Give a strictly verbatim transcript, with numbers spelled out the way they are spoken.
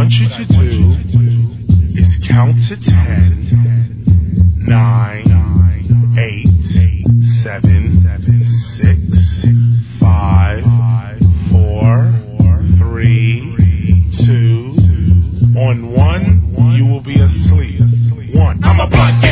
want you to do is count to ten, nine, eight, seven, six, five, four, three, two. On one, you will be asleep. One. I'm a blunt.